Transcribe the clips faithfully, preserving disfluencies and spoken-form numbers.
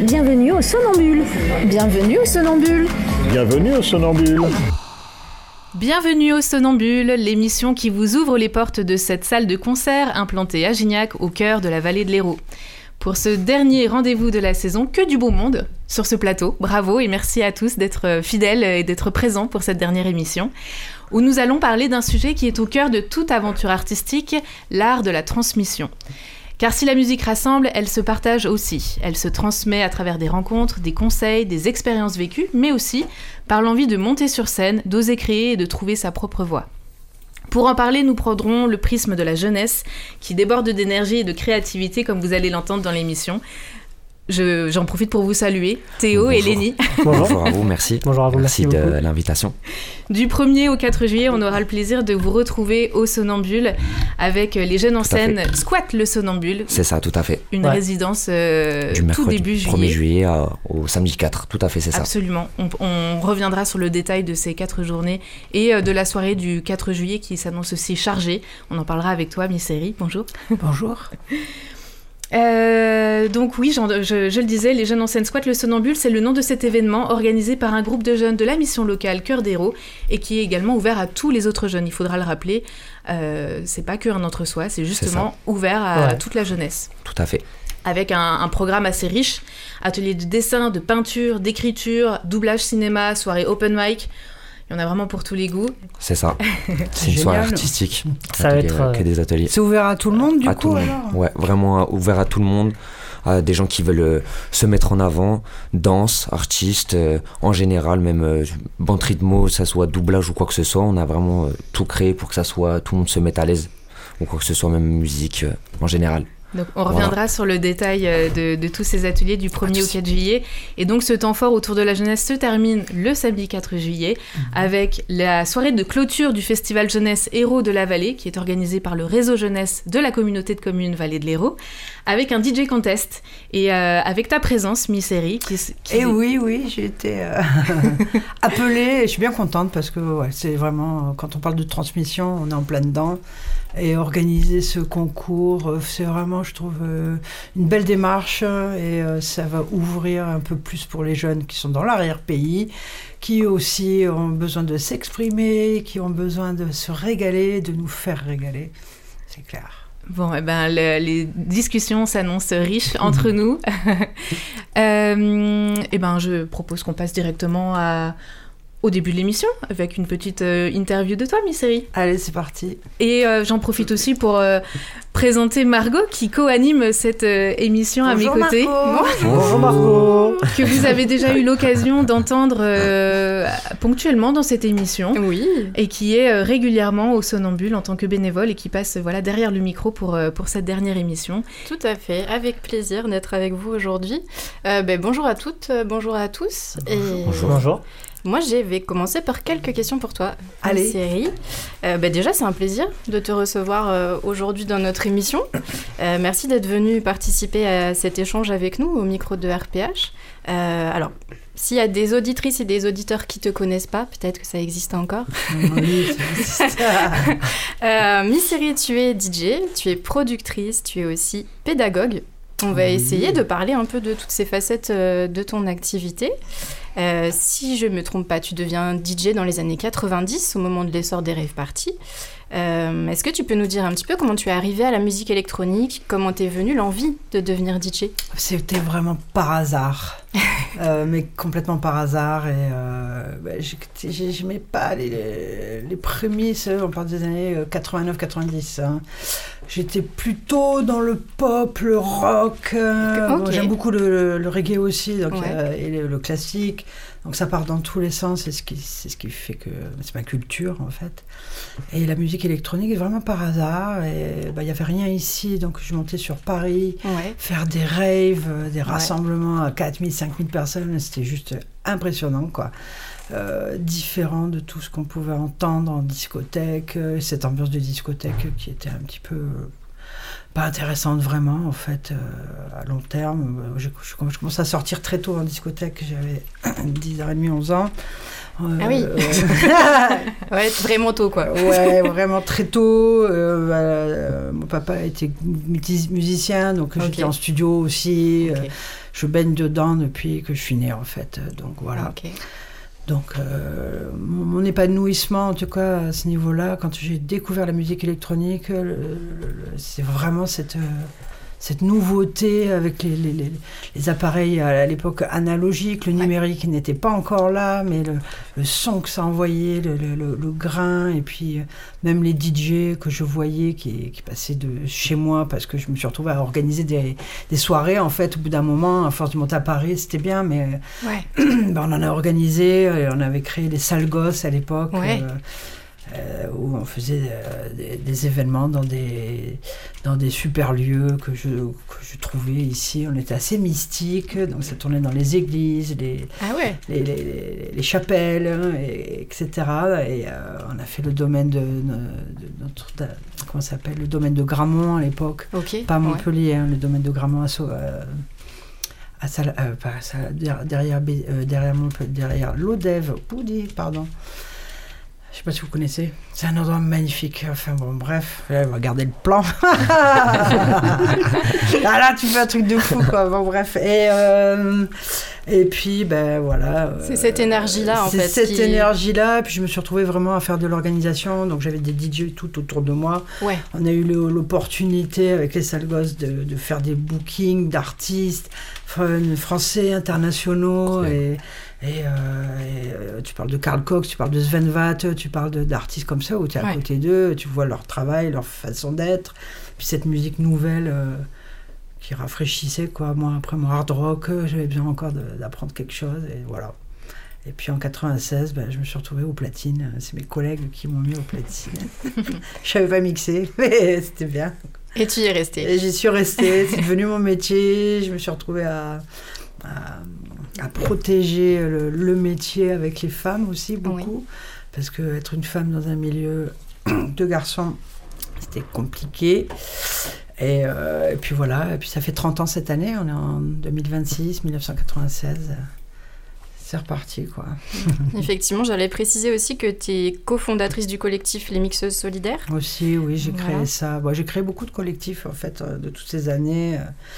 Bienvenue au Somnambule. Bienvenue au Somnambule. Bienvenue au Somnambule. Bienvenue au Somnambule, l'émission qui vous ouvre les portes de cette salle de concert implantée à Gignac, au cœur de la vallée de l'Hérault. Pour ce dernier rendez-vous de la saison, que du beau monde sur ce plateau. Bravo et merci à tous d'être fidèles et d'être présents pour cette dernière émission, où nous allons parler d'un sujet qui est au cœur de toute aventure artistique, l'art de la transmission. Car si la musique rassemble, elle se partage aussi. Elle se transmet à travers des rencontres, des conseils, des expériences vécues, mais aussi par l'envie de monter sur scène, d'oser créer et de trouver sa propre voix. Pour en parler, nous prendrons le prisme de la jeunesse, qui déborde d'énergie et de créativité, comme vous allez l'entendre dans l'émission. Je, j'en profite pour vous saluer, Théo Bonjour. et Lénie. Bonjour. Bonjour à vous, merci. Bonjour à vous, merci, merci de beaucoup. l'invitation. Du premier au quatre juillet, on aura le plaisir de vous retrouver au Somnambule avec les jeunes en scène Squat le Somnambule. C'est ça, tout à fait. Une ouais. résidence euh, du tout début juillet. premier juillet à, au samedi quatre, tout à fait, c'est ça. Absolument. On, on reviendra sur le détail de ces quatre journées et euh, de la soirée du quatre juillet qui s'annonce aussi chargée. On en parlera avec toi, Misséry. Bonjour. Bonjour. Euh, donc oui, je, je, je le disais, les jeunes en scène Squat le Somnambule, c'est le nom de cet événement organisé par un groupe de jeunes de la mission locale Cœur d'Hérault et qui est également ouvert à tous les autres jeunes. Il faudra le rappeler, euh, c'est pas qu'un entre-soi, c'est justement c'est ouvert à, ouais. à toute la jeunesse. Tout à fait. Avec un, un programme assez riche, ateliers de dessin, de peinture, d'écriture, doublage cinéma, soirée open mic. Il y en a vraiment pour tous les goûts. C'est ça. C'est une soirée artistique. Ça va être euh, que des ateliers. C'est ouvert à tout le monde du à coup tout alors. Ouais, vraiment ouvert à tout le monde. À des gens qui veulent euh, se mettre en avant, danse, artistes, euh, en général, même euh, bande rythmo, ça soit doublage ou quoi que ce soit. On a vraiment euh, tout créé pour que ça soit, tout le monde se mette à l'aise. Ou quoi que ce soit, même musique euh, en général. Donc on reviendra voilà. sur le détail de, de tous ces ateliers du premier au quatre juillet. Et donc ce temps fort autour de la jeunesse se termine le samedi quatre juillet mmh. avec la soirée de clôture du festival jeunesse Hérault de la Vallée qui est organisé par le réseau jeunesse de la communauté de communes Vallée de l'Hérault avec un D J contest et euh, avec ta présence, Misséry. Qui, qui... Et oui, oui, j'ai été euh, appelée et je suis bien contente parce que ouais, c'est vraiment, quand on parle de transmission, on est en plein dedans. Et organiser ce concours, c'est vraiment, je trouve, euh, une belle démarche et euh, ça va ouvrir un peu plus pour les jeunes qui sont dans l'arrière-pays, qui aussi ont besoin de s'exprimer, qui ont besoin de se régaler, de nous faire régaler, c'est clair. Bon, eh ben, le, les discussions s'annoncent riches entre nous. euh, eh ben, je propose qu'on passe directement à... au début de l'émission, avec une petite euh, interview de toi, Misséry. Allez, c'est parti. Et euh, j'en profite aussi pour euh, présenter Margot, qui co-anime cette euh, émission Bonjour à mes côtés. Margot. Bonjour Margot. Que vous avez déjà eu l'occasion d'entendre euh, ponctuellement dans cette émission. Oui. Et qui est euh, régulièrement au Somnambule en tant que bénévole et qui passe voilà, derrière le micro pour, euh, pour cette dernière émission. Tout à fait, avec plaisir d'être avec vous aujourd'hui. Euh, ben, bonjour à toutes, euh, bonjour à tous. Bonjour. Et... Bonjour. Bonjour. Moi, je vais commencer par quelques questions pour toi, Allez. Misséry. Euh, bah déjà, c'est un plaisir de te recevoir euh, aujourd'hui dans notre émission. Euh, merci d'être venu participer à cet échange avec nous au micro de R P H. Euh, alors, s'il y a des auditrices et des auditeurs qui ne te connaissent pas, peut-être que ça existe encore. Oui, ça existe. euh, Misséry, tu es D J, tu es productrice, tu es aussi pédagogue. On va oui. essayer de parler un peu de toutes ces facettes euh, de ton activité. Euh, si je ne me trompe pas, tu deviens D J dans les années quatre-vingt-dix, au moment de l'essor des rave parties. Euh, est-ce que tu peux nous dire un petit peu comment tu es arrivée à la musique électronique, comment t'es venue l'envie de devenir D J ? C'était vraiment par hasard, euh, mais complètement par hasard. Et euh, bah, je n'aimais pas les, les, les prémices, on parle des années quatre-vingt-neuf quatre-vingt-dix. Hein. J'étais plutôt dans le pop, le rock. Euh, okay. bon, j'aime beaucoup le, le, le reggae aussi, donc, ouais. euh, et le, le classique. Donc ça part dans tous les sens, c'est ce qui, c'est ce qui fait que c'est ma culture en fait. Et la musique électronique est vraiment par hasard. Et bah, il n'y avait rien ici, donc je montais sur Paris, ouais. faire des raves, des rassemblements ouais. à quatre mille, cinq mille personnes, c'était juste impressionnant quoi. Euh, différent de tout ce qu'on pouvait entendre en discothèque, cette ambiance de discothèque qui était un petit peu... pas intéressante vraiment en fait euh, à long terme. Je, je, je commençais à sortir très tôt en discothèque, j'avais dix ans et demi, onze ans. Euh, ah oui euh... ouais, vraiment tôt quoi. Ouais, vraiment très tôt. Euh, euh, mon papa était musicien, donc okay. j'étais en studio aussi. Okay. Euh, je baigne dedans depuis que je suis née, en fait. Donc, voilà. Ok. Donc, euh, mon, mon épanouissement, en tout cas, à ce niveau-là, quand j'ai découvert la musique électronique, le, le, le, c'est vraiment cette... Euh, cette nouveauté avec les, les, les, les appareils à l'époque analogiques, le numérique ouais. n'était pas encore là, mais le, le son que ça envoyait, le, le, le, le grain, et puis même les D J que je voyais qui, qui passaient de chez moi, parce que je me suis retrouvée à organiser des, des soirées, en fait, au bout d'un moment, à force de monter à Paris, c'était bien, mais ouais. ben, on en a organisé, on avait créé les salles gosses à l'époque, ouais. euh, Euh, où on faisait euh, des, des événements dans des, dans des super lieux que je, que je trouvais ici. On était assez mystiques, donc ça tournait dans les églises, les, ah ouais. les, les, les chapelles, hein, et, etc. Et euh, on a fait le domaine de, de, de notre... De, comment ça s'appelle ? Le domaine de Gramont à l'époque. Okay. Pas Montpellier, ouais. hein, le domaine de Gramont à... Euh, à Sal, euh, pas à Sal, derrière, derrière, euh, derrière, derrière l'Odève, Poudy, pardon. Je ne sais pas si vous connaissez. C'est un endroit magnifique. Enfin bon, bref, on va garder le plan. Ah là, tu fais un truc de fou, quoi. Bon, bref. Et, euh, et puis, ben voilà. C'est euh, cette énergie-là, en c'est fait. C'est cette qui... énergie-là. Puis je me suis retrouvée vraiment à faire de l'organisation. Donc j'avais des D J tout autour de moi. Ouais. On a eu le, l'opportunité avec les salles gosses de, de faire des bookings d'artistes français, internationaux. Ouais. Et. Et, euh, et euh, tu parles de Carl Cox, tu parles de Sven Väth, tu parles de, d'artistes comme ça où tu es à ouais. côté d'eux, tu vois leur travail, leur façon d'être. Puis cette musique nouvelle euh, qui rafraîchissait, quoi. Moi, après mon hard rock, j'avais besoin encore de, d'apprendre quelque chose. Et voilà. Et puis en quatre-vingt-seize, ben, je me suis retrouvée aux platines. C'est mes collègues qui m'ont mis aux platines. Je savais pas mixer, mais c'était bien. Et tu y es restée. Et j'y suis restée. C'est devenu mon métier. Je me suis retrouvée à... à à protéger le, le métier avec les femmes aussi, beaucoup. Oui. Parce qu'être une femme dans un milieu de garçons, c'était compliqué. Et, euh, et puis voilà, et puis ça fait trente ans cette année, on est en deux mille vingt-six, dix-neuf cent quatre-vingt-seize. C'est reparti, quoi. Effectivement, j'allais préciser aussi que tu es cofondatrice du collectif Les Mixeuses Solidaires. Aussi, oui, j'ai voilà. créé ça. Bon, j'ai créé beaucoup de collectifs, en fait, de toutes ces années.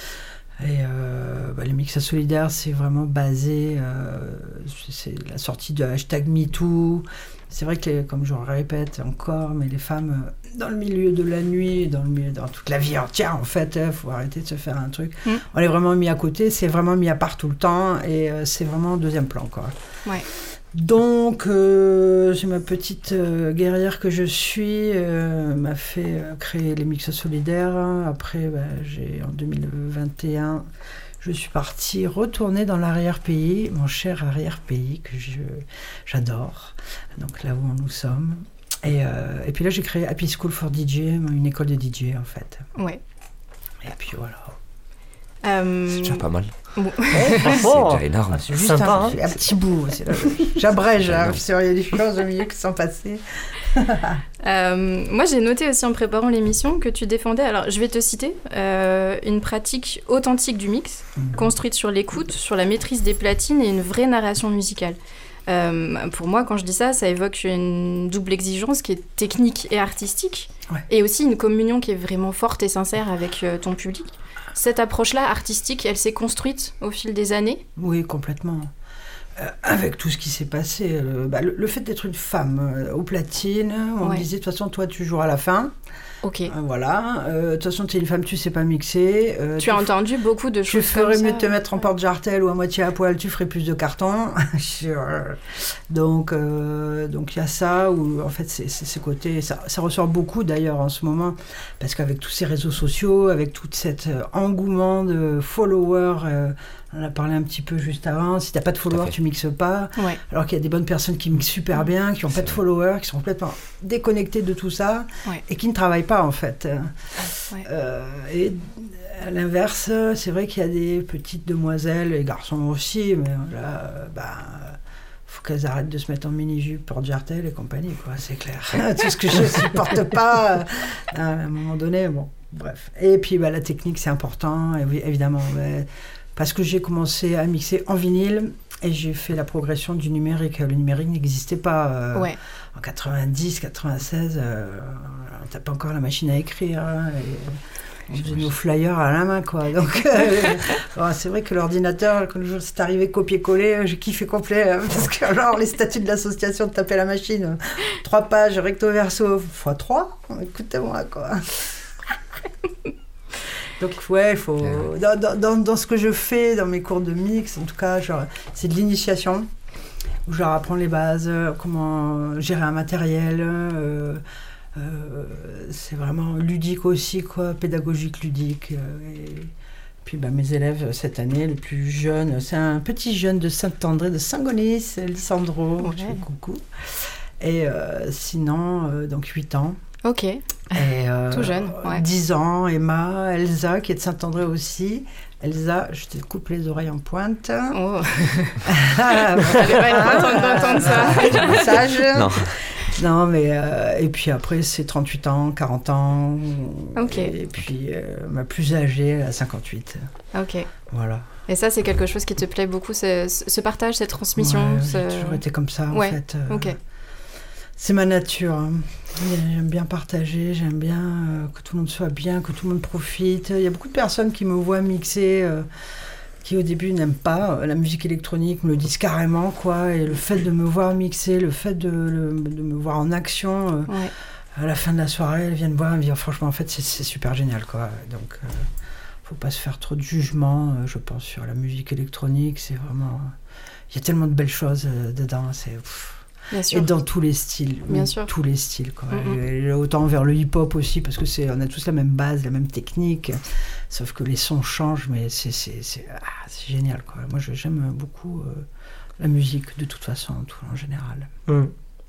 Et euh, bah, les Mixeuses Solidaires, c'est vraiment basé, euh, c'est la sortie de hashtag MeToo. C'est vrai que, les, comme je le répète encore, mais les femmes, dans le milieu de la nuit, dans, le milieu, dans toute la vie entière, en fait, il hein, faut arrêter de se faire un truc. Mmh. On est vraiment mis à côté, c'est vraiment mis à part tout le temps, et euh, c'est vraiment au deuxième plan, quoi. Ouais. Donc, euh, c'est ma petite euh, guerrière que je suis, euh, m'a fait euh, créer les Mixeuses Solidaires. Après, bah, j'ai, en deux mille vingt et un, je suis partie retourner dans l'arrière-pays, mon cher arrière-pays que je, j'adore, donc là où nous sommes. Et, euh, et puis là, j'ai créé Happy School for D J, une école de D J, en fait. Ouais. Et puis voilà. Euh... C'est déjà pas mal. Bon. C'est déjà énorme. C'est juste sympa, un, hein. un petit bout. C'est là, j'abrège, hein, il y a des choses au milieu qui sont passées. euh, moi, j'ai noté aussi en préparant l'émission que tu défendais, alors je vais te citer, euh, une pratique authentique du mix, mmh. construite sur l'écoute, sur la maîtrise des platines et une vraie narration musicale. Euh, pour moi, quand je dis ça, ça évoque une double exigence qui est technique et artistique, ouais. et aussi une communion qui est vraiment forte et sincère avec euh, ton public. Cette approche-là, artistique, elle s'est construite au fil des années ? Oui, complètement. Euh, avec tout ce qui s'est passé. Euh, bah, le, le fait d'être une femme euh, aux platines, on ouais. me disait, de toute façon, toi, tu joueras à la fin. Ok. Euh, voilà. De euh, toute façon, tu es une femme, tu sais pas mixer. Euh, tu as entendu beaucoup de choses comme ça. Tu ferais mieux de te ouais. mettre en porte-jartel ou à moitié à poil, tu ferais plus de carton. donc, euh, donc il y a ça, où en fait, c'est, c'est ce côté, ça, ça ressort beaucoup d'ailleurs en ce moment, parce qu'avec tous ces réseaux sociaux, avec tout cet euh, engouement de followers, euh, on en a parlé un petit peu juste avant, si t'as pas de followers, tu mixes pas. Ouais. Alors qu'il y a des bonnes personnes qui mixent super bien, qui n'ont pas de followers, qui sont complètement déconnectées de tout ça, ouais. et qui ne travaillent pas en fait. Ouais. Euh, et à l'inverse, c'est vrai qu'il y a des petites demoiselles, et garçons aussi, mais là, bah, faut qu'elles arrêtent de se mettre en mini-jupe, porte-jartel et compagnie, quoi, c'est clair. Tout ce que je supporte pas, à un moment donné, bon, bref. Et puis bah, la technique, c'est important, et oui, évidemment, ouais, parce que j'ai commencé à mixer en vinyle et j'ai fait la progression du numérique. Le numérique n'existait pas euh, ouais. en quatre-vingt-dix, quatre-vingt-seize. Euh, on n'a pas encore la machine à écrire. Hein, On faisait nos flyers à la main, quoi. Donc, euh, bon, c'est vrai que l'ordinateur, quand le jour c'est arrivé copier-coller, j'ai kiffé complet. euh, Parce que, alors, les statuts de l'association de taper la machine, euh, trois pages, recto-verso, fois trois, écoutez-moi, quoi. Donc, ouais, il faut. Dans, dans, dans, dans ce que je fais, dans mes cours de mix, en tout cas, genre, c'est de l'initiation, où je leur apprends les bases, euh, comment gérer un matériel. Euh, euh, c'est vraiment ludique aussi, quoi, pédagogique, ludique. Euh, et puis, bah, mes élèves, cette année, les plus jeunes, c'est un petit jeune de Saint-André, de Saint-Gonis, Lissandro, Ouais. je fais coucou. Et euh, sinon, euh, donc huit ans. Ok. Et, euh, Tout jeune, ouais. dix ans, Emma, Elsa, qui est de Saint-André aussi. Elsa, je te coupe les oreilles en pointe. Oh. Ah, Elle va être contente d'entendre ça. Message. Non. Non, mais... euh, et puis après, c'est trente-huit ans, quarante ans. Ok. Et puis, euh, ma plus âgée, elle a cinquante-huit. Ok. Voilà. Et ça, c'est quelque chose qui te plaît beaucoup, ce, ce partage, cette transmission. Ouais, ce... J'ai toujours été comme ça, en Ouais, fait. Euh, Ok. C'est ma nature. hein. J'aime bien partager, j'aime bien euh, que tout le monde soit bien, que tout le monde profite. Il y a beaucoup de personnes qui me voient mixer, euh, qui au début n'aiment pas euh, la musique électronique, me le disent carrément, quoi. Et le fait de me voir mixer, le fait de, le- de me voir en action, euh, Ouais. à la fin de la soirée, elles viennent me voir et me dire franchement, en fait, c'est, c'est super génial, quoi. Donc, euh, faut pas se faire trop de jugement, euh, je pense, sur la musique électronique. C'est vraiment... Il y a tellement de belles choses euh, dedans, c'est... pff. Bien Et sûr. dans tous les styles, Bien oui, sûr. tous les styles, quoi. Mm-hmm. Et autant vers le hip-hop aussi, parce que c'est, on a tous la même base, la même technique, sauf que les sons changent, mais c'est, c'est, c'est, ah, c'est génial, quoi. Moi, je- j'aime beaucoup euh, la musique, de toute façon, tout, en général. Mm.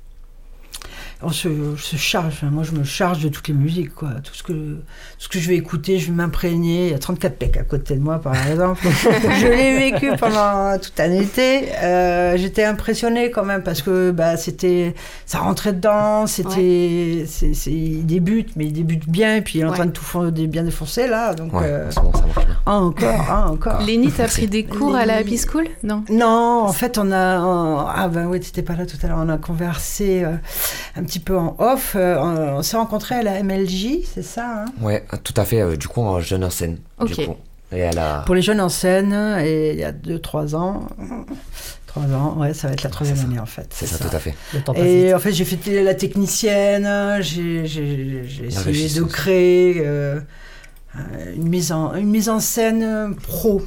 On se, se charge, enfin, moi je me charge de toutes les musiques, quoi. Tout ce que, tout ce que je vais écouter, je vais m'imprégner. Il y a trente-quatre P E C à côté de moi, par exemple. Je l'ai vécu pendant tout un été. Euh, j'étais impressionnée quand même parce que bah, c'était, ça rentrait dedans. C'était, c'est, c'est, il débute, mais il débute bien. Et puis il est en Ouais. train de tout fon- de bien défoncer là. Donc, Ouais, euh, en ce moment, ça marche bien. ah, encore, ah, encore. Lénie, t'as pris des cours à la Happy School? Non. Non, en fait, on a... on- ah ben oui, t'étais pas là tout à l'heure. On a conversé euh, un petit peu en off. Euh, on, on s'est rencontrés à la M L J, c'est ça, hein? Ouais, tout à fait. euh, du coup, en jeune en scène. Ok. Du coup. Et elle a. Pour les jeunes en scène, et il y a deux trois ans. trois ans, ouais, ça va être la troisième C'est ça. année, en fait. C'est ça, tout à fait. Le temps passe Et vite. en fait, j'ai fait la technicienne, j'ai, j'ai, j'ai essayé de régisseuse. créer euh, une, mise en, une mise en scène pro,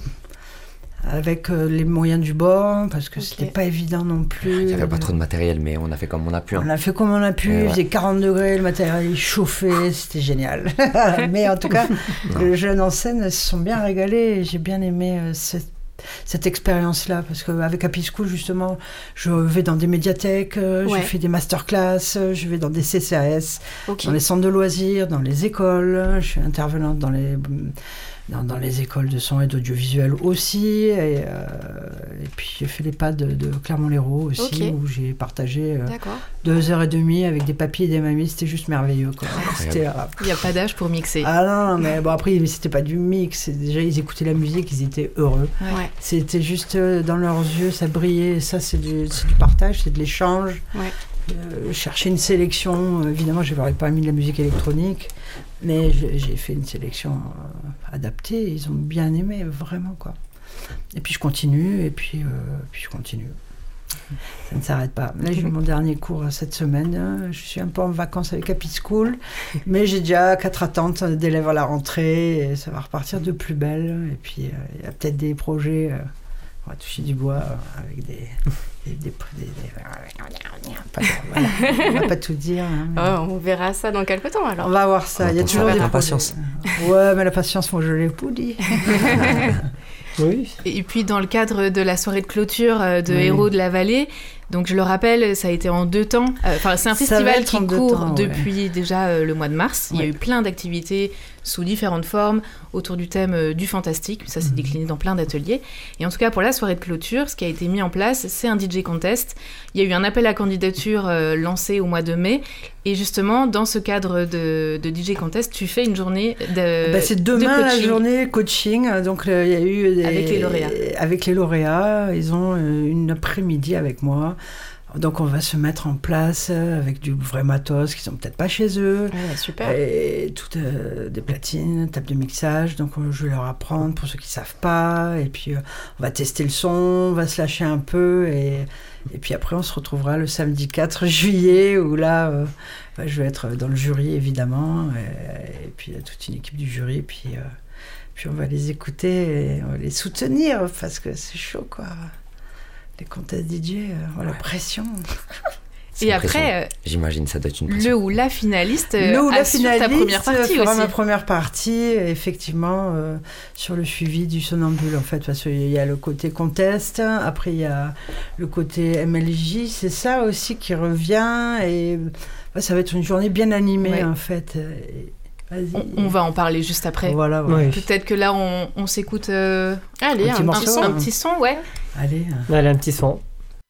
avec euh, les moyens du bord, parce que Ok. c'était pas évident non plus. Il n'y avait pas trop de matériel, mais on a fait comme on a pu. hein. On a fait comme on a pu, Et il ouais. faisait quarante degrés, le matériel chauffait, c'était génial. Mais en tout cas, les jeunes en scène elles se sont bien régalés et j'ai bien aimé euh, cette, cette expérience-là. Parce qu'avec Happy School, justement, je vais dans des médiathèques, euh, Ouais. je fais des masterclass, euh, je vais dans des C C A S, Ok. dans les centres de loisirs, dans les écoles. Je suis intervenante dans les... Dans, dans les écoles de son et d'audiovisuel aussi. Et, euh, et puis j'ai fait les pas de, de Clermont-Lérault aussi, Ok. où j'ai partagé euh, D'accord. deux heures et demie avec des papis et des mamies. C'était juste merveilleux, quoi. C'était, euh, Il n'y a pas d'âge pour mixer. ah non, non, mais bon, après, c'était pas du mix. C'est- Déjà, ils écoutaient la musique, ils étaient heureux. Ouais. C'était juste euh, dans leurs yeux, ça brillait. Et ça, c'est du, c'est du partage, c'est de l'échange. Ouais. Euh, chercher une sélection, euh, évidemment, je n'aurais pas mis de la musique électronique, mais j'ai j'ai fait une sélection euh, adaptée. Ils ont bien aimé, vraiment, quoi. Et puis je continue, et puis, euh, puis je continue. Ça ne s'arrête pas. Là, j'ai eu mon dernier cours cette semaine. Je suis un peu en vacances avec Happy School, mais j'ai déjà quatre attentes d'élèves à la rentrée, et ça va repartir de plus belle. Et puis, euh, il y a peut-être des projets. euh, on va toucher du bois euh, avec des. des, des, des- des- pas- voilà. On va pas tout dire. hein, mais- Oh, on verra ça dans quelques temps alors. On va voir ça. On Il y a attend toujours ça des avec projets. impatience. Ouais, mais la patience, moi, je l'ai pas dit. Oui. Et puis dans le cadre de la soirée de clôture euh, de Oui. Héros de la Vallée, donc je le rappelle, ça a été en deux temps. Euh, Enfin, c'est un Ça va festival être en qui deux court temps, ouais. depuis déjà euh, le mois de mars. Il y a Ouais. eu plein d'activités sous différentes formes autour du thème euh, du fantastique. Ça s'est Mhm. décliné dans plein d'ateliers. Et en tout cas, pour la soirée de clôture, ce qui a été mis en place, c'est un D J contest. Il y a eu un appel à candidature euh, lancé au mois de mai. Et justement, dans ce cadre de, de D J contest, tu fais une journée de Bah, c'est de demain la coaching. journée coaching. Donc euh, il y a eu des- Avec les lauréats. Avec les lauréats, ils ont euh, une après-midi avec moi. Donc on va se mettre en place avec du vrai matos qui sont peut-être pas chez eux. Ouais, super. Et toutes euh, des platines, table de mixage. Donc euh, je vais leur apprendre pour ceux qui savent pas. Et puis euh, on va tester le son, on va se lâcher un peu. Et, et puis après on se retrouvera le samedi quatre juillet où là euh, bah, je vais être dans le jury évidemment. Et, et puis il y a toute une équipe du jury. Puis, euh, puis on va les écouter et on va les soutenir parce que c'est chaud quoi. Les contests D J, euh, oh, la pression. C'est Et une après, pression. euh, J'imagine ça doit être une pression. le ou la finaliste euh, Le ou la assure ta finaliste première partie fera aussi. ma première partie, effectivement, euh, sur le suivi du Sonambule, en fait, parce qu'il y a le côté contest, après il y a le côté M L J, c'est ça aussi qui revient, et bah, ça va être une journée bien animée, Ouais. en fait. Et, vas-y. On, on va en parler juste après. Voilà, voilà. Oui. Peut-être que là, on, on s'écoute euh, Allez, Un un, petit petit morceau, son. un hein. petit son, ouais. Allez. hein. Allez, un petit son.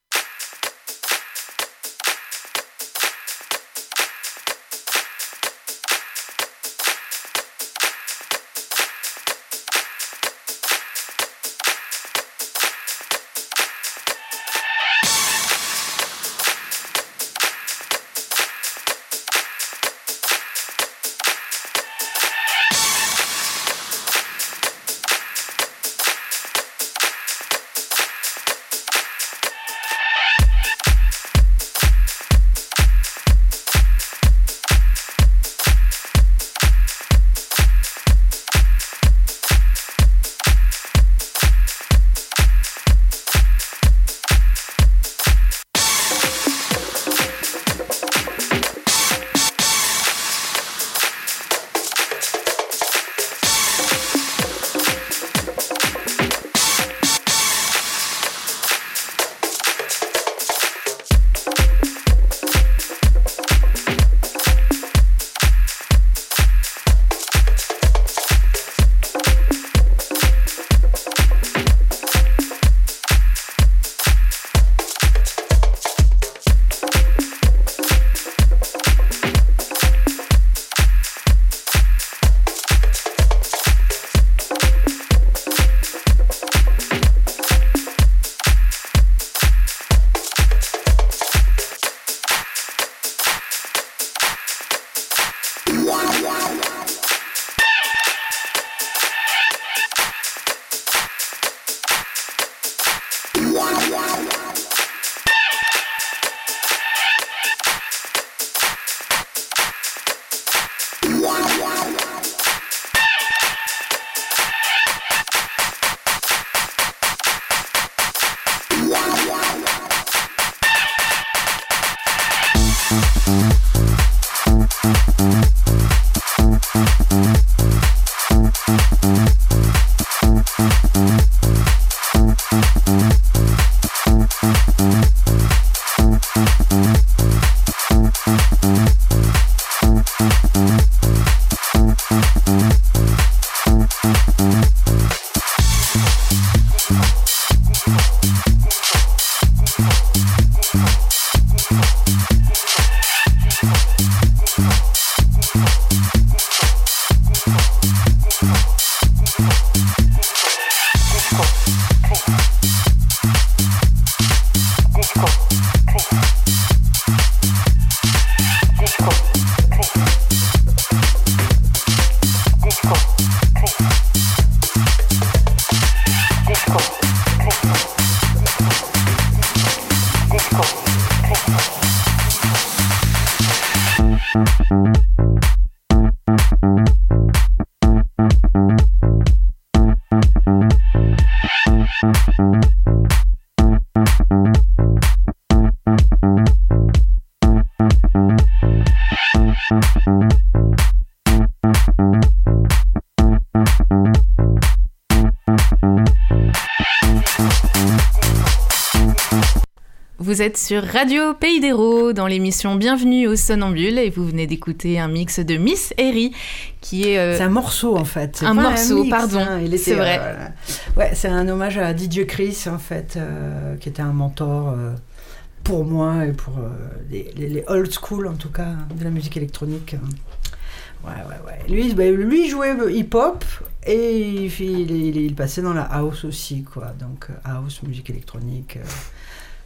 Vous êtes sur Radio Pays d'Hérault dans l'émission Bienvenue au Sonambule et vous venez d'écouter un mix de Miss Eri qui est... euh, C'est un morceau en fait. C'est un pas morceau, mix, pardon. hein. Il était, C'est vrai. euh, ouais, c'est un hommage à D J Chris en fait, euh, qui était un mentor euh, pour moi et pour euh, les, les, les old school en tout cas de la musique électronique. Ouais, ouais, ouais. Lui, bah, lui jouait hip-hop et il, il, il, il passait dans la house aussi, quoi. Donc house, musique électronique. Euh,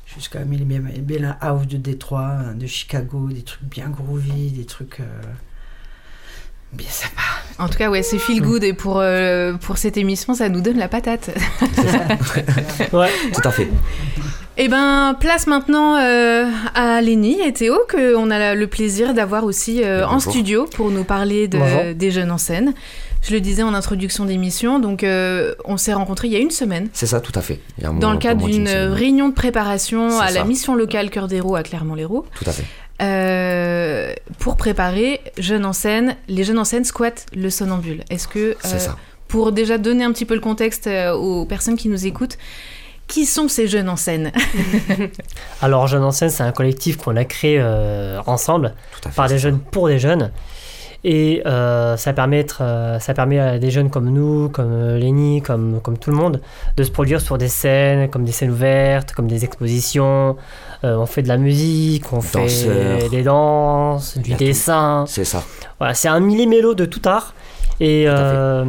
jusqu'à Millennium House de Détroit, de Chicago, des trucs bien groovy, des trucs euh, bien sympas. En tout cas, ouais, c'est feel good et pour, euh, pour cette émission, ça nous donne la patate. Ouais, tout à fait. Eh ben, place maintenant euh, à Lénie et Théo, qu'on a le plaisir d'avoir aussi euh, en studio pour nous parler de, des jeunes en scène. Je le disais en introduction d'émission, donc euh, on s'est rencontrés il y a une semaine. C'est ça, tout à fait. Il y a un dans mois, le cadre d'une d'une réunion de préparation c'est à ça. la mission locale Cœur d'Hérault à Clermont-Lérault. Tout à fait. Euh, pour préparer Jeunes en scène, les Jeunes en scène squattent le Somnambule. Est-ce que, euh, C'est ça. pour déjà donner un petit peu le contexte euh, aux personnes qui nous écoutent, qui sont ces Jeunes en scène? Alors, Jeunes en scène, c'est un collectif qu'on a créé euh, ensemble, Tout à fait, par des c'est jeunes pour des jeunes. Et euh, ça, permet euh, ça permet à des jeunes comme nous, comme euh, Lénie, comme, comme tout le monde, de se produire sur des scènes, comme des scènes ouvertes, comme des expositions. Euh, on fait de la musique, on Danseur. fait des danses, Il du y a tout. dessin. C'est ça. Voilà, c'est un millimélo de tout art. Et, Tout à fait. euh,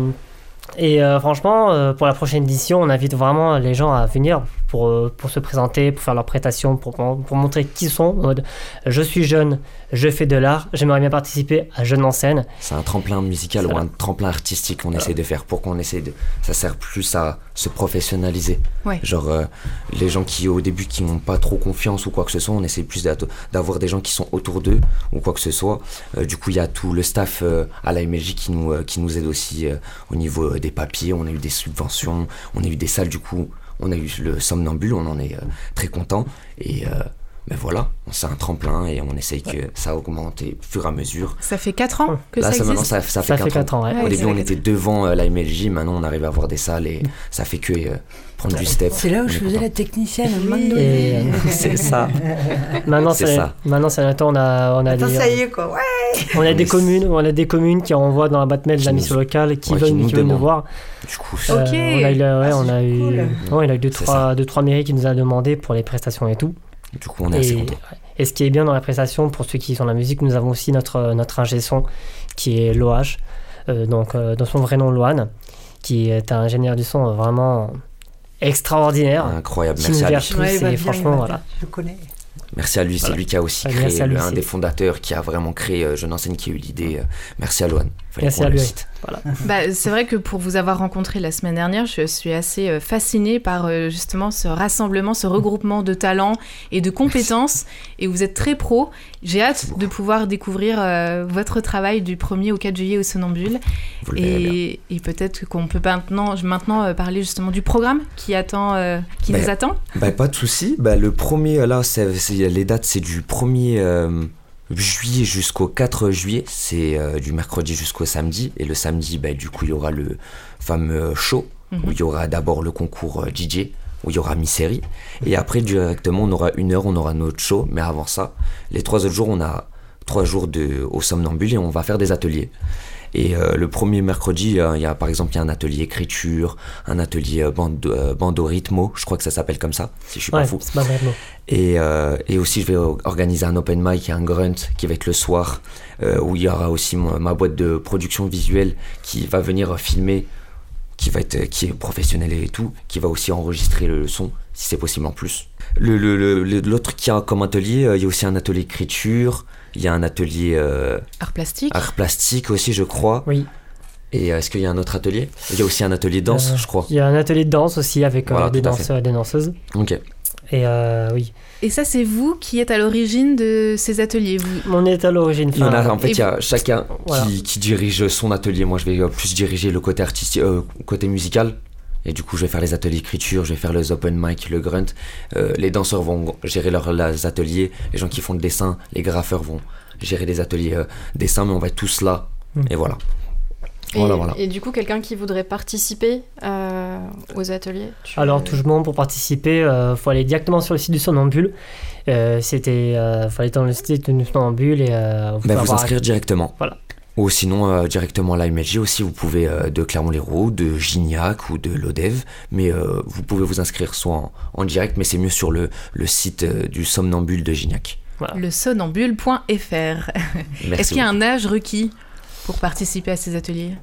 et euh, franchement, euh, pour la prochaine édition, on invite vraiment les gens à venir pour, euh, pour se présenter, pour faire leurs prestations, pour, pour montrer qui ils sont. En mode, je suis jeune, je fais de l'art, j'aimerais bien participer à Jeunes en scène. C'est un tremplin musical Voilà. ou un tremplin artistique qu'on Voilà. essaie de faire pour qu'on essaie de... Ça sert plus à se professionnaliser. Ouais. Genre, euh, les gens qui, au début, qui n'ont pas trop confiance ou quoi que ce soit, on essaie plus d'a- d'avoir des gens qui sont autour d'eux ou quoi que ce soit. Euh, du coup, il y a tout le staff euh, à la M L J qui nous, euh, qui nous aide aussi euh, au niveau euh, des papiers. On a eu des subventions, on a eu des salles, du coup, on a eu le Somnambule, on en est euh, très content. Et... Euh, Mais voilà, c'est un tremplin et on essaye que ça augmente et au fur et à mesure. Ça fait quatre ans que Là, ça ça, existe. maintenant, ça, ça fait Ça fait quatre ans, ouais. Ouais, Au ça début, fait on quatre était devant euh, la M L J, maintenant on arrive à avoir des salles et ça fait que euh, prendre du step. C'est là où On je est faisais content. la technicienne à un moment Et, donné. euh, C'est ça. Maintenant, C'est c'est, ça. maintenant, c'est maintenant, on a, on a Attends, des, ça y est, quoi. Ouais. on a des Mais communes, on a des communes qui envoient dans la boîte mail de la Qui mission nous- locale, qui ouais, veulent, qui nous qui veulent nous demandent. voir. Du coup, Euh, Ok. on a eu, la- ouais, Ah, on c'est a eu, cool. ouais, il a eu deux C'est trois, deux, trois mairies qui nous a demandé pour les prestations et tout. du coup, on est assez Et, content. et ce qui est bien dans la prestation, pour ceux qui sont dans la musique, nous avons aussi notre, notre ingé son qui est Loach, euh, donc euh, dans son vrai nom Loane, qui est un ingénieur du son vraiment extraordinaire. Incroyable, Qui merci nous à gère lui. tout, Ouais, il va c'est bien, franchement, il va voilà. bien. Je connais. Merci à lui, c'est Voilà. lui qui a aussi Ouais, créé, merci à lui le- un aussi. des fondateurs qui a vraiment créé euh, Jeune Enseigne, qui a eu l'idée. euh, merci à Loane. Fallait Merci qu'on à le lui. cite. Voilà. Bah, c'est vrai que pour vous avoir rencontré la semaine dernière, je suis assez euh, fascinée par euh, justement ce rassemblement, ce regroupement de talents et de compétences. Et vous êtes très pro. J'ai hâte beaucoup. de pouvoir découvrir euh, votre travail du premier au quatre juillet au Somnambule. Vous le verrez bien. Et, et peut-être qu'on peut maintenant, maintenant euh, parler justement du programme qui, attend, euh, qui Bah, nous attend. Bah, pas de souci. Bah, le premier, là, c'est, c'est- les dates, c'est du premier euh, juillet jusqu'au quatre juillet. C'est euh, du mercredi jusqu'au samedi. Et le samedi, bah, du coup, il y aura le fameux show Mhm. où il y aura d'abord le concours euh, D J, où il y aura mi-série. Et après, directement, on aura une heure, on aura notre show. Mais avant ça, les trois autres jours, on a trois jours de, au Somnambule et on va faire des ateliers. Et euh, le premier mercredi, euh, il y a par exemple il y a un atelier écriture, un atelier euh, bande, euh, bando rythmo, je crois que ça s'appelle comme ça, si je suis Ouais, pas fou. c'est pas vrai le mot. Et, euh, et aussi je vais o- organiser un open mic et un grunt qui va être le soir, euh, où il y aura aussi mon- ma boîte de production visuelle qui va venir filmer, qui va être qui est professionnel et tout, qui va aussi enregistrer le son si c'est possible en plus. Le, le, le- le- l'autre qui a comme atelier, euh, il y a aussi un atelier écriture, il y a un atelier euh, Art plastique. art plastique aussi je crois. Oui. Et euh, est-ce qu'il y a un autre atelier? Il y a aussi un atelier danse, Euh, je crois. Il y a un atelier de danse aussi avec euh, Voilà, des tout à fait. danseurs et des danseuses. Ok. Et euh, oui, Et ça, c'est vous qui êtes à l'origine de ces ateliers. Vous... on est à l'origine. Il y en a, enfin, en fait, et il y a chacun Voilà. qui, qui dirige son atelier. Moi, je vais euh, plus diriger le côté artistique, euh, côté musical. Et du coup, je vais faire les ateliers écriture, je vais faire les open mic, le grunt. Euh, les danseurs vont gérer leurs leurs ateliers. Les gens qui font le dessin, les graffeurs vont gérer les ateliers euh, dessin, mais on va être tous là. Mm. Et voilà. Et, Voilà, voilà. et du coup, quelqu'un qui voudrait participer euh, aux ateliers tu- Alors, tout le monde, pour participer, il euh, faut aller directement sur le site du Somnambule. Euh, c'était, euh, faut aller dans le site du Somnambule et euh, vous Bah, pouvez vous avoir- inscrire directement. Voilà. Ou sinon, euh, directement à la M L J aussi, vous pouvez euh, de Clermont-Lérault, de Gignac ou de Lodève. Mais euh, vous pouvez vous inscrire soit en, en direct, mais c'est mieux sur le, le site euh, du Somnambule de Gignac. Voilà. Le somnambule point f r. Merci Est-ce qu'il y a beaucoup. un âge requis pour participer à ces ateliers?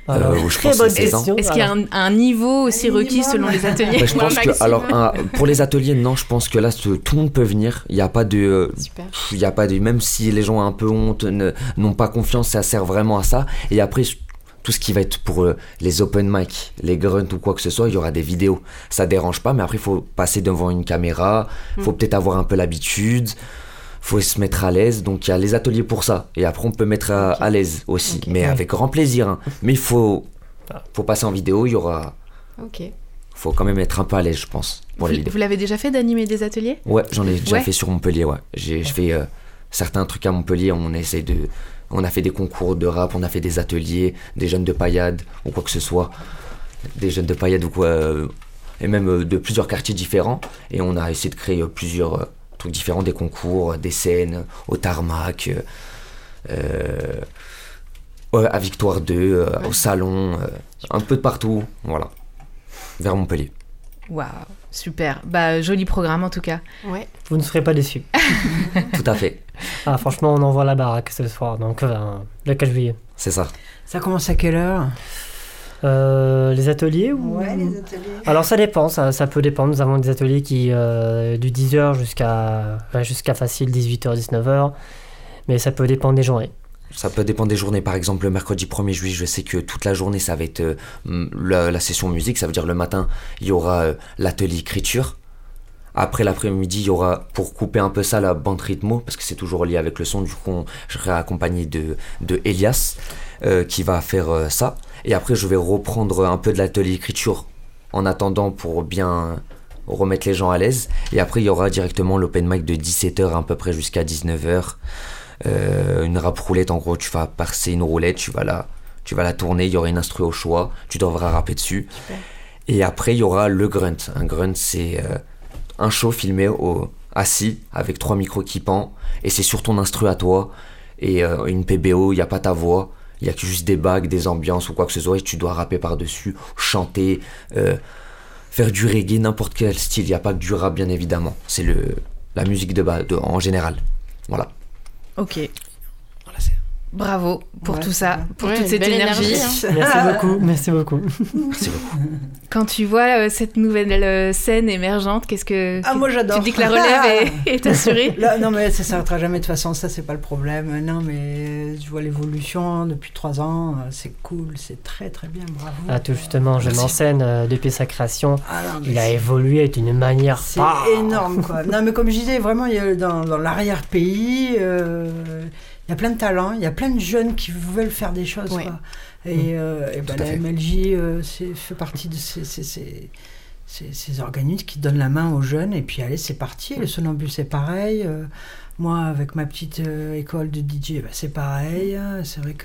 Alors, Euh, je très pense bonne que c'est seize ans. question. Est-ce qu'il y a un, un niveau aussi Un requis minimum. selon les ateliers? Bah, je Ou un pense que, maximum. alors, un- pour les ateliers, non, je pense que là, ce- tout le monde peut venir. Il n'y a pas de. euh, Super. Il y a pas de. Même si les gens ont un peu honte, ne- n'ont pas confiance, ça sert vraiment à ça. Et après, tout ce qui va être pour euh, les open mic, les grunts ou quoi que ce soit, il y aura des vidéos. Ça dérange pas, mais après, il faut passer devant une caméra. Il faut Mm. peut-être avoir un peu l'habitude. Faut se mettre à l'aise. Donc, il y a les ateliers pour ça. Et après, on peut mettre à, à l'aise aussi. Ok. Mais Ouais. avec grand plaisir. hein. Mais il faut, faut passer en vidéo. Il y aura. Ok. Faut quand même être un peu à l'aise, je pense, pour les Vous, vidéos. vous l'avez déjà fait d'animer des ateliers? Ouais, j'en ai déjà Ouais. fait sur Montpellier, ouais. J'ai je fais euh, certains trucs à Montpellier, on essaie de... On a fait des concours de rap, on a fait des ateliers, des jeunes de paillade ou quoi que ce soit. Des jeunes de paillade ou quoi... euh, et même euh, de plusieurs quartiers différents. Et on a essayé de créer euh, plusieurs euh, trucs différents, des concours, euh, des scènes, euh, au Tarmac, euh, euh, ouais, à Victoire deux, euh, Ouais. au Salon, euh, un peu de partout, voilà. Vers Montpellier. Waouh, super. Bah, joli programme en tout cas. Ouais. Vous ne serez pas déçus. Tout à fait, Ah, franchement, on envoie la baraque ce soir, donc euh, le quatre juillet. c'est ça. Ça commence à quelle heure? Euh, les ateliers ou... Ouais, les ateliers. Alors ça dépend, ça, ça peut dépendre. Nous avons des ateliers qui euh, du dix heures jusqu'à ouais, jusqu'à facile dix-huit heures, dix-neuf heures. Mais ça peut dépendre des journées. Ça peut dépendre des journées. Par exemple, le mercredi premier juillet, je sais que toute la journée, ça va être euh, m- la, la session musique. Ça veut dire le matin, il y aura euh, l'atelier écriture. Après l'après-midi, il y aura, pour couper un peu ça, la bande rythmo, parce que c'est toujours lié avec le son. Du coup, on- je serai accompagné de, de Elias, euh, qui va faire euh, ça. Et après, je vais reprendre un peu de l'atelier écriture en attendant pour bien remettre les gens à l'aise. Et après, il y aura directement l'open mic de dix-sept heures à peu près jusqu'à dix-neuf heures. Euh, une rap roulette, en gros, tu vas passer une roulette, tu vas la, tu vas la tourner, il y aura une instru au choix, tu devras rapper dessus. Super. Et après, il y aura le grunt. Un grunt, c'est euh, un show filmé au, assis avec trois micros équipants et c'est sur ton instru à toi et euh, une P B O, il n'y a pas ta voix, il y a que juste des bagues, des ambiances ou quoi que ce soit et tu dois rapper par-dessus, chanter, euh, faire du reggae, n'importe quel style, il n'y a pas que du rap bien évidemment, c'est le, la musique de base de, en général. Voilà. Ok. Voilà, c'est... Bravo pour Ouais, tout c'est ça, bien. pour Ouais, toute cette belle énergie. énergie, hein. Merci beaucoup, merci beaucoup. Merci beaucoup. Quand tu vois euh, cette nouvelle euh, scène émergente, qu'est-ce que Ah, moi j'adore. tu te dis que la relève est, est assurée? Là, non, mais ça s'arrêtera jamais de toute façon, ça c'est pas le problème. Non, mais je vois l'évolution depuis trois ans, euh, c'est cool, c'est très très bien, bravo. Ah, tout justement, je Merci. m'enseigne euh, depuis sa création. Ah, non, mais Il a c'est- évolué d'une manière. C'est pas- énorme, quoi. Non, mais comme je disais, vraiment, il y a dans, dans l'arrière-pays, euh, il y a plein de talents, il y a plein de jeunes qui veulent faire des choses, Ouais. quoi. Et, euh, et ben, Tout à la fait. M L J euh, c'est, fait partie de ces, ces, ces, ces- ces organismes qui donnent la main aux jeunes, et puis allez, c'est parti. Le Sonambule, c'est pareil. Euh, moi, avec ma petite euh, école de D J, ben, c'est pareil. hein. C'est vrai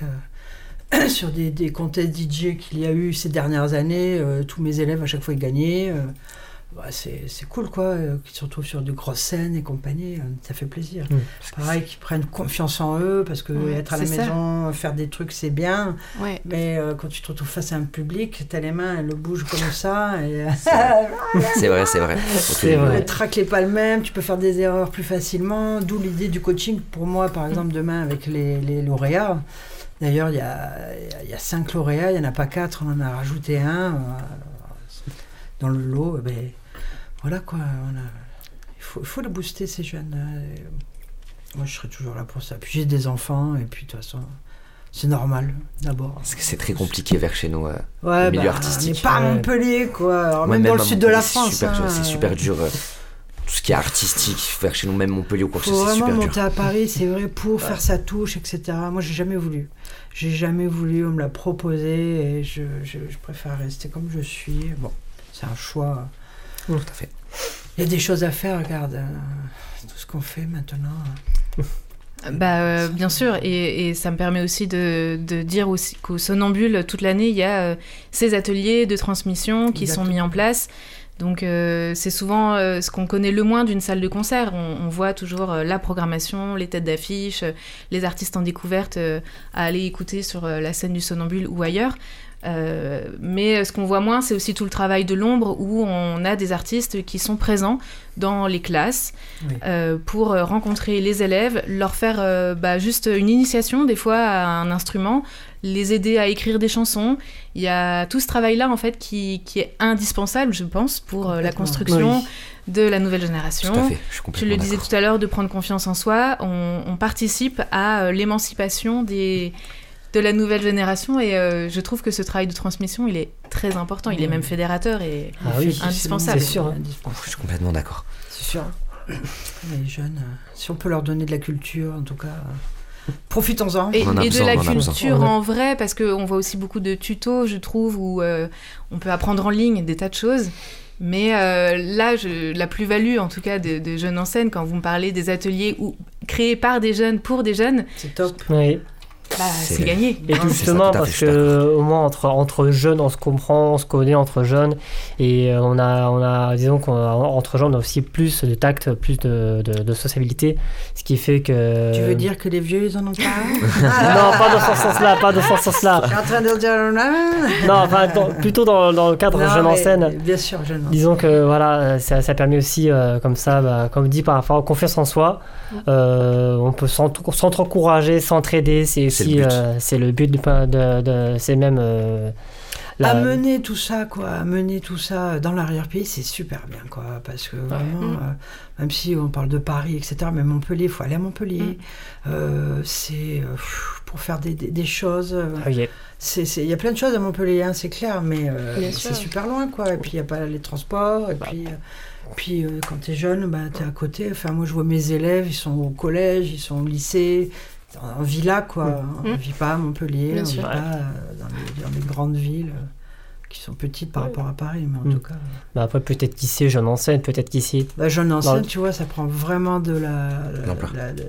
que sur des, des contests D J qu'il y a eu ces dernières années, euh, tous mes élèves, à chaque fois, ils gagnaient. euh, bah, c'est, c'est cool, quoi, euh, qu'ils se retrouvent sur de grosses scènes et compagnie, euh, ça fait plaisir. Mm. Pareil, qu'ils prennent confiance en eux, parce que Ouais, être à la c'est ça. maison, faire des trucs, c'est bien, Ouais. mais euh, quand tu te retrouves face à un public, t'as les mains, elles le bougent comme ça, et euh, C'est vrai, c'est vrai. C'est vrai. le track n'est pas le même, tu peux faire des erreurs plus facilement, d'où l'idée du coaching. Pour moi, par exemple, demain, avec les, les lauréats, d'ailleurs, il y a, il y a cinq lauréats, il n'y en a pas quatre, on en a rajouté un euh, dans le lot. Ben, voilà quoi, on a, il, faut, il faut les booster ces jeunes. euh, Moi, je serai toujours là pour ça. Puis j'ai des enfants, et puis de toute façon, c'est normal, d'abord. Parce que c'est très compliqué vers chez nous. euh, Ouais, le milieu bah, artistique. mais pas à Ouais. Montpellier, quoi. Alors, Moi, même, dans le à sud de la Montpellier, France. C'est super, hein, c'est euh, super dur. euh, Tout ce qui est artistique, vers chez nous, même Montpellier ou quoi que ce faut soit, c'est vraiment super monter dur. à Paris, c'est vrai, pour faire sa touche, et cetera. Moi, j'ai jamais voulu. J'ai jamais voulu, on me l'a proposé, et je, je, je préfère rester comme je suis. Bon, c'est un choix. Tout à fait. Il y a des choses à faire, regarde. euh, tout ce qu'on fait maintenant. Bah, euh, bien sûr, et, et ça me permet aussi de, de dire aussi qu'au Sonambule, toute l'année, il y a euh, ces ateliers de transmission qui sont mis en place. Donc euh, c'est souvent euh, ce qu'on connaît le moins d'une salle de concert. On, on voit toujours euh, la programmation, les têtes d'affiche, euh, les artistes en découverte euh, à aller écouter sur euh, la scène du Sonambule ou ailleurs. Euh, mais ce qu'on voit moins, c'est aussi tout le travail de l'ombre où on a des artistes qui sont présents dans les classes oui. euh, pour rencontrer les élèves, leur faire euh, bah, juste une initiation des fois à un instrument, les aider à écrire des chansons. Il y a tout ce travail-là en fait qui, qui est indispensable, je pense, pour euh, la construction oui. de la nouvelle génération. Tout à fait, je suis complètement Tu le disais d'accord. tout à l'heure, de prendre confiance en soi. On, on participe à euh, l'émancipation des... de la nouvelle génération et euh, je trouve que ce travail de transmission il est très important, il est même fédérateur et ah oui, indispensable. C'est sûr, hein. Je suis complètement d'accord. C'est sûr. Les jeunes, si on peut leur donner de la culture, en tout cas, euh, profitons-en. Et, on en a et besoin, de la on en a culture besoin. en vrai, parce qu'on voit aussi beaucoup de tutos, je trouve, où euh, on peut apprendre en ligne des tas de choses. Mais euh, là, je, la plus-value, en tout cas, de, de Jeunes en scène, quand vous me parlez des ateliers où, créés par des jeunes, pour des jeunes, c'est top. Oui. Bah, c'est, c'est gagné. Et tout justement, ça, parce que au moins entre, entre jeunes, on se comprend, on se connaît entre jeunes. Et euh, on, a, on a, disons qu'entre jeunes, on a aussi plus de tact, plus de, de, de sociabilité. Ce qui fait que. Tu veux dire que les vieux, ils en ont pas Non, pas dans ce sens-là, pas dans ce sens-là. Je suis en train de dire. Non, enfin, dans, plutôt dans, dans le cadre Jeunes en scène. Bien sûr, Jeunes en scène. Disons que voilà, ça, ça permet aussi, euh, comme ça, bah, comme dit, par rapport à confiance en soi, euh, on peut s'entre-encourager, s'entraider. C'est C'est aussi le but. Euh, c'est le but de, de, de c'est même euh, la... amener tout ça quoi amener tout ça dans l'arrière-pays, c'est super bien quoi, parce que vraiment mmh. euh, même si on parle de Paris etc, mais Montpellier, il faut aller à Montpellier. mmh. euh, c'est euh, pour faire des, des, des choses euh, oh yeah. c'est il y a plein de choses à Montpellier hein, c'est clair, mais euh, c'est super loin quoi, et puis il y a pas les transports, et puis euh, puis euh, quand t'es jeune bah t'es à côté. Enfin moi je vois mes élèves, ils sont au collège, ils sont au lycée, en villa quoi, mmh. on ne vit pas à Montpellier, Bien on ne vit pas euh, dans, les, dans les grandes villes euh, qui sont petites par ouais. rapport à Paris, mais en mmh. tout cas... Bah après peut-être qu'ici, Jeunes en scène, peut-être qu'ici... Bah, Jeunes en scène, tu vois, ça prend vraiment de la... la, la, la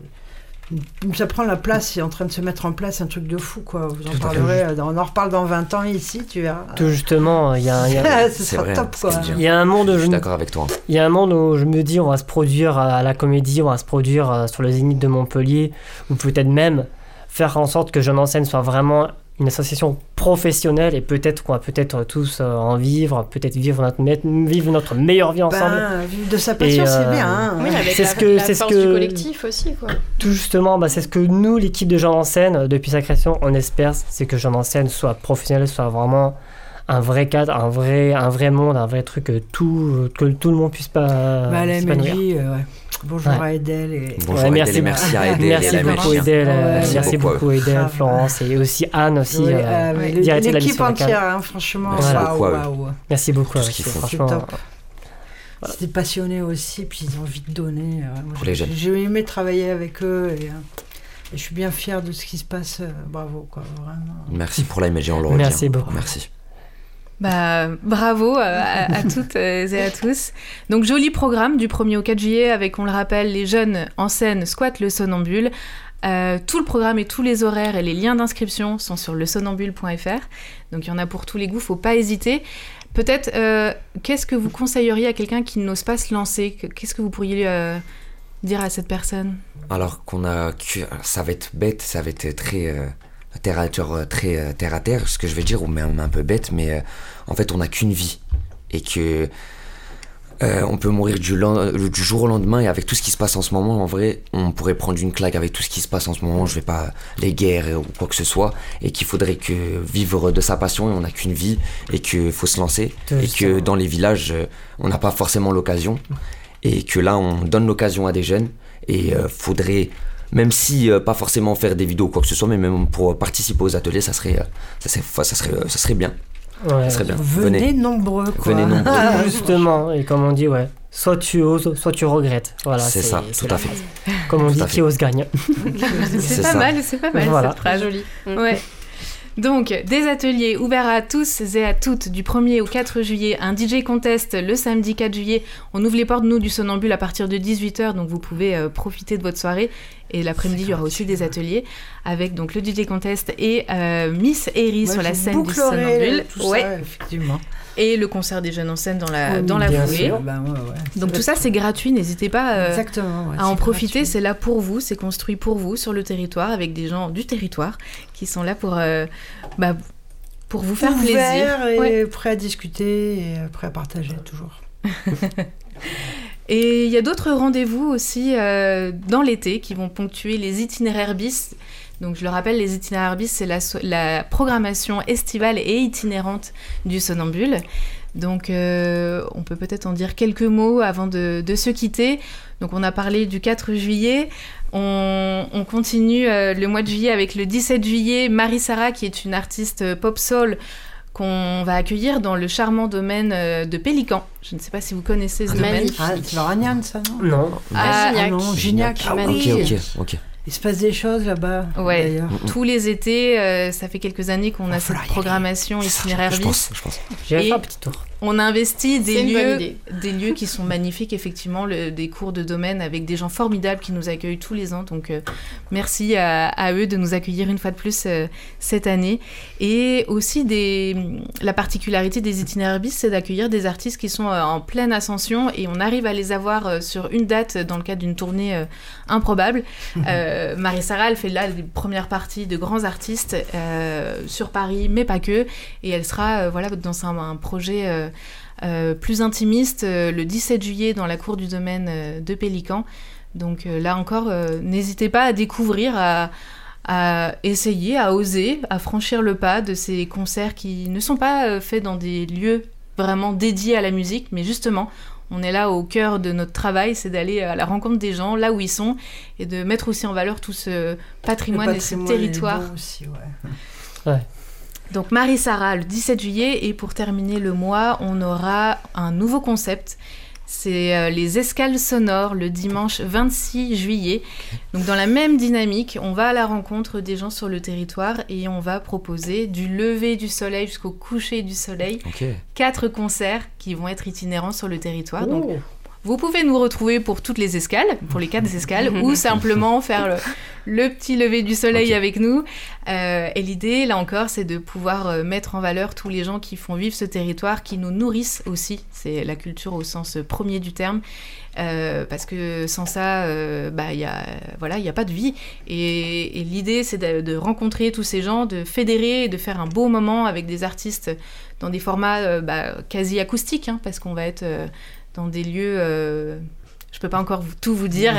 ça prend la place, c'est en train de se mettre en place un truc de fou quoi. Vous en parlerez, on en reparle dans vingt ans ici, tu verras. Tout justement, il y a, y a... ce sera vrai, top quoi. Il y a un monde où je je suis d'accord avec toi. Il y a un monde où je me dis on va se produire à la Comédie, on va se produire sur le Zénith de Montpellier, ou peut-être même faire en sorte que Jeunes en scène soit vraiment une association professionnelle, et peut-être qu'on va peut-être tous en vivre, peut-être vivre notre, vivre notre meilleure vie ensemble. Ben, vivre de sa passion, et, c'est euh, bien. Hein. Oui, avec c'est la, ce que, la c'est force ce que, du collectif aussi. Quoi. Tout justement, bah, c'est ce que nous, l'équipe de Jeunes en scène, depuis sa création, on espère, c'est que Jeunes en scène soit professionnel, soit vraiment un vrai cadre, un vrai, un vrai monde, un vrai truc que tout, que tout le monde puisse pas bah, s'épanouir. Euh, ouais. Bonjour ouais. à Edel. Et... Bonjour ouais, merci, Edel, merci à Edel. Merci et beaucoup Edel, euh, merci beaucoup Edel, Florence, et aussi Anne aussi, oui, euh, euh, directrice de la mission l'équipe entière, hein, franchement. Merci waouh, beaucoup. Waouh. Merci beaucoup. Tout ce qu'ils font. C'est top. Voilà. C'était passionné aussi, puis ils ont envie de donner. Euh, moi, Pour les jeunes. J'ai aimé travailler avec eux, et, euh, et je suis bien fier de ce qui se passe. Euh, bravo, quoi, vraiment. Merci pour la M L G, on le redit. Merci beaucoup. Merci. Bah, bravo à, à, à toutes et à tous. Donc, joli programme du premier au quatre juillet avec, on le rappelle, les jeunes en scène squattent le Sonambule. Euh, tout le programme et tous les horaires et les liens d'inscription sont sur le sonambule point f r. Donc, il y en a pour tous les goûts, faut pas hésiter. Peut-être, euh, qu'est-ce que vous conseilleriez à quelqu'un qui n'ose pas se lancer ? Qu'est-ce que vous pourriez euh, dire à cette personne ? Alors qu'on a... Ça va être bête, ça va être très... Euh... terre à terre, très euh, terre à terre, ce que je vais dire, ou même un peu bête, mais euh, en fait on n'a qu'une vie, et que euh, on peut mourir du, land- du jour au lendemain, et avec tout ce qui se passe en ce moment, en vrai, on pourrait prendre une claque avec tout ce qui se passe en ce moment, je vais pas, les guerres ou quoi que ce soit, et qu'il faudrait que vivre de sa passion, et on n'a qu'une vie, et qu'il faut se lancer, et que dans les villages, euh, on n'a pas forcément l'occasion, et que là on donne l'occasion à des jeunes, et euh, faudrait... Même si euh, pas forcément faire des vidéos ou quoi que ce soit, mais même pour participer aux ateliers, ça serait, euh, ça, serait, ça, serait, euh, ça serait bien. Ouais, ça serait bien. Venez, Venez nombreux. Quoi. Venez nombreux. Ah, justement, et comme on dit, ouais, soit tu oses, soit tu regrettes. Voilà, c'est, c'est ça, c'est tout à fait. Comme on tout dit, qui ose gagne. c'est, c'est pas ça. mal, c'est pas mal voilà. cette phrase. Joli. Ouais. Donc, des ateliers ouverts à tous et à toutes du premier au quatre juillet, un D J contest le samedi quatre juillet. On ouvre les portes, nous, du Sonambule à partir de dix-huit heures, donc vous pouvez euh, profiter de votre soirée. Et l'après-midi, il y aura aussi des ateliers avec donc, le D J contest et euh, Miss Eri sur la scène du Sonambule. Tout ouais. ça, effectivement. Et le concert des jeunes en scène dans la, oh, dans la foulée. Ben, ouais, ouais. Donc tout ça, c'est gratuit. N'hésitez pas euh, Exactement, ouais, à en profiter. Gratuit. C'est là pour vous. C'est construit pour vous sur le territoire avec des gens du territoire qui sont là pour, euh, bah, pour vous faire ouvert plaisir. et Ouais. prêt à discuter et prêt à partager toujours. Et il y a d'autres rendez-vous aussi euh, dans l'été qui vont ponctuer les itinéraires bis. Donc je le rappelle, les itinéraires bis, c'est la, so- la programmation estivale et itinérante du Somnambule. Donc euh, on peut peut-être en dire quelques mots avant de, de se quitter. Donc on a parlé du quatre juillet. On, on continue euh, le mois de juillet avec le dix-sept juillet, Marie-Sara, qui est une artiste pop-soul qu'on va accueillir dans le charmant domaine euh, de Pélican. Je ne sais pas si vous connaissez ce domaine. Magnifique. Ah, c'est Lauragnan, ça, non? Non. Ah, Gignac. non, Gignac. Ah, Magnifique. oui. Ok, ok. Il se passe des choses là-bas, Ouais. d'ailleurs. Tous les étés, euh, ça fait quelques années qu'on Va a cette falloir y aller. programmation itinéraire Je bis. pense, je pense. J'ai Et- fait un petit tour. On a investi des C'est une bonne lieux, idée. des lieux qui sont magnifiques, effectivement, le- des cours de domaine avec des gens formidables qui nous accueillent tous les ans. Donc, euh, merci à, à eux de nous accueillir une fois de plus euh, cette année. Et aussi, des, la particularité des itinéraires bis, c'est d'accueillir des artistes qui sont euh, en pleine ascension et on arrive à les avoir euh, sur une date dans le cadre d'une tournée euh, improbable. Euh, Marie-Sara, elle fait là les premières parties de grands artistes euh, sur Paris, mais pas que. Et elle sera euh, voilà, dans un, un projet euh, euh, plus intimiste euh, le dix-sept juillet dans la cour du domaine euh, de Pélican. Donc euh, là encore, euh, n'hésitez pas à découvrir, à, à essayer, à oser, à franchir le pas de ces concerts qui ne sont pas euh, faits dans des lieux vraiment dédiés à la musique, mais justement, on est là au cœur de notre travail, c'est d'aller à la rencontre des gens, là où ils sont, et de mettre aussi en valeur tout ce patrimoine, Le et ce patrimoine est territoire. beau aussi, ouais. Donc Marie-Sara le dix-sept juillet, et pour terminer le mois, on aura un nouveau concept. C'est euh, les escales sonores le dimanche vingt-six juillet. Donc dans la même dynamique, on va à la rencontre des gens sur le territoire et on va proposer du lever du soleil jusqu'au coucher du soleil. Ok. Quatre concerts qui vont être itinérants sur le territoire. Donc Oh. vous pouvez nous retrouver pour toutes les escales, pour les quatre escales, ou simplement faire le, le petit lever du soleil Ok. avec nous. Euh, et l'idée, là encore, c'est de pouvoir euh, mettre en valeur tous les gens qui font vivre ce territoire, qui nous nourrissent aussi. C'est la culture au sens premier du terme. Euh, parce que sans ça, euh, bah, y a, voilà, il n'y a pas de vie. Et, et l'idée, c'est de, de rencontrer tous ces gens, de fédérer et de faire un beau moment avec des artistes dans des formats euh, bah, quasi acoustiques, hein, parce qu'on va être... euh, dans des lieux... Euh... Je peux pas encore vous- tout vous dire.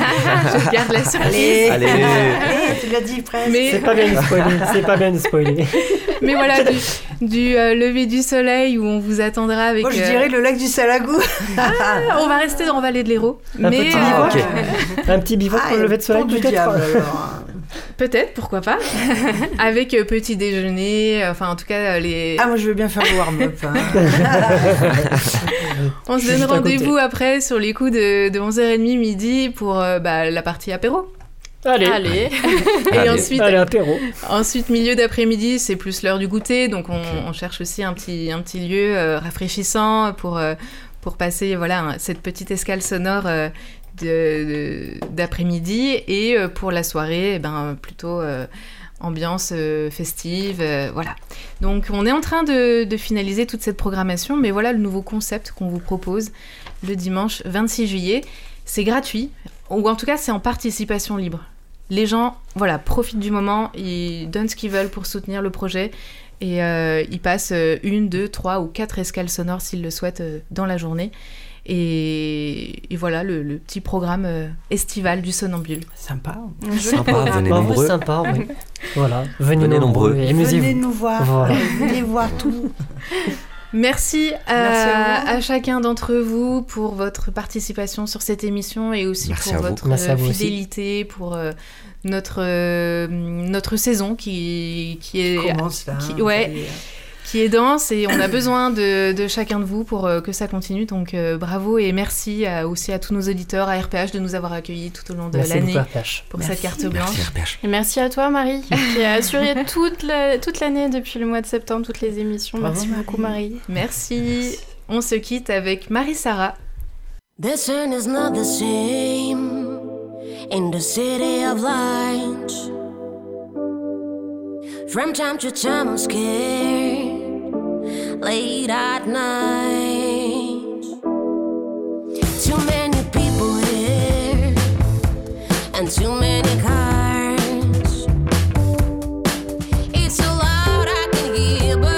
Je garde la surprise. Allez, Allez. Allez, tu l'as dit presque. Mais- C'est pas bien de spoiler. C'est pas bien de spoiler. Mais voilà, du, du euh, lever du soleil où on vous attendra avec... Moi, je euh, dirais le lac du Salagou. on va rester en Vallée de l'Hérault. Un Mais petit euh, bivouac. ok. Un petit bivouac pour le lever de soleil, pont du peut-être. diable, alors. peut-être, pourquoi pas. Avec euh, petit déjeuner, euh, enfin en tout cas, euh, les... Ah, moi, je veux bien faire le warm-up. hein. on se je suis donne juste à rendez-vous côté. après sur les coups de, de onze heures trente midi pour euh, bah, la partie apéro. Allez. Allez. Et Allez. ensuite, Allez, apéro. Ensuite, milieu d'après-midi, c'est plus l'heure du goûter, donc on, Ok. on cherche aussi un petit, un petit lieu euh, rafraîchissant pour, euh, pour passer voilà, un- cette petite escale sonore euh, de- de- d'après-midi. Et euh, pour la soirée, eh ben, plutôt euh, ambiance euh, festive. euh, voilà. Donc on est en train de, de finaliser toute cette programmation, mais voilà le nouveau concept qu'on vous propose le dimanche vingt-six juillet. C'est gratuit, ou en tout cas c'est en participation libre. Les gens, voilà, profitent du moment, ils donnent ce qu'ils veulent pour soutenir le projet et euh, ils passent euh, une, deux, trois ou quatre escales sonores s'ils le souhaitent euh, dans la journée. Et, et voilà le, le petit programme euh, estival du Somnambule. Sympa. Sympa, venez Bah, en vrai, nombreux. sympa, oui. Voilà. Venez, Venez nombreux. nombreux. Et Venez amusez-vous. nous voir. Voilà. Venez voir tout. Merci, à, Merci à vous. à chacun d'entre vous pour votre participation sur cette émission et aussi Merci pour à vous. votre Merci à euh, vous aussi. fidélité, pour euh, notre, euh, notre saison qui, qui est... Commence là. qui- hein, ouais. ça y est. qui est dense et on a besoin de, de chacun de vous pour euh, que ça continue. Donc euh, bravo et merci à- aussi à tous nos auditeurs, à R P H de nous avoir accueillis tout au long de Merci l'année beaucoup, R P H. pour Merci. cette carte blanche. Merci R P H. Et merci à toi, Marie, qui a assuré toute la- toute l'année depuis le mois de septembre, toutes les émissions. Bravo, Merci Marie. beaucoup, Marie. Merci. On se quitte avec Marie-Sara. This turn is not the same in the city of lights. From time to time I'm scared, late at night. Too many people here and too many cars. It's so loud I can hear, but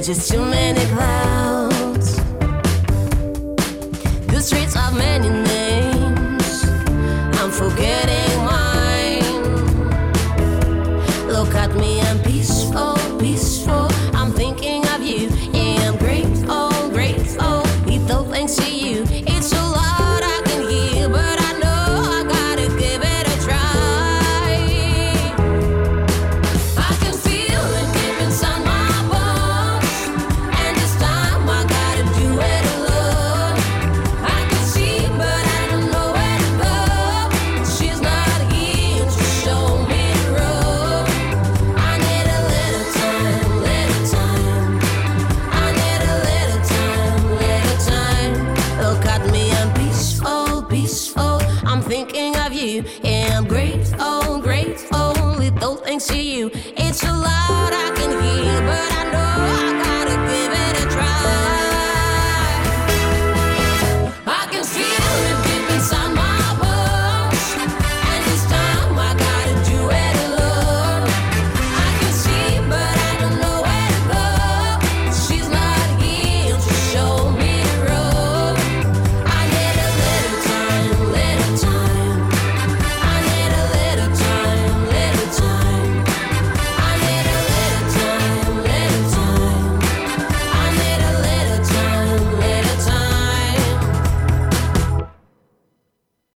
There's just too many clouds. The streets have many names. I'm forgetting mine. Look at me, I'm peaceful, peaceful. I'm thinking of you. Yeah, I'm grateful, grateful. Little thanks to you. It's a lot I can hear, but I know I gotta give it a try. I can feel it deep inside my bones, and this time I gotta do it alone. I can see, but I don't know where to go. She's not here to show me the road. I need a little time, little time. I need a little time, little time. Look at me, I'm peaceful, peaceful. I'm thinking of you, yeah, I'm grateful, grateful. Little thanks to you.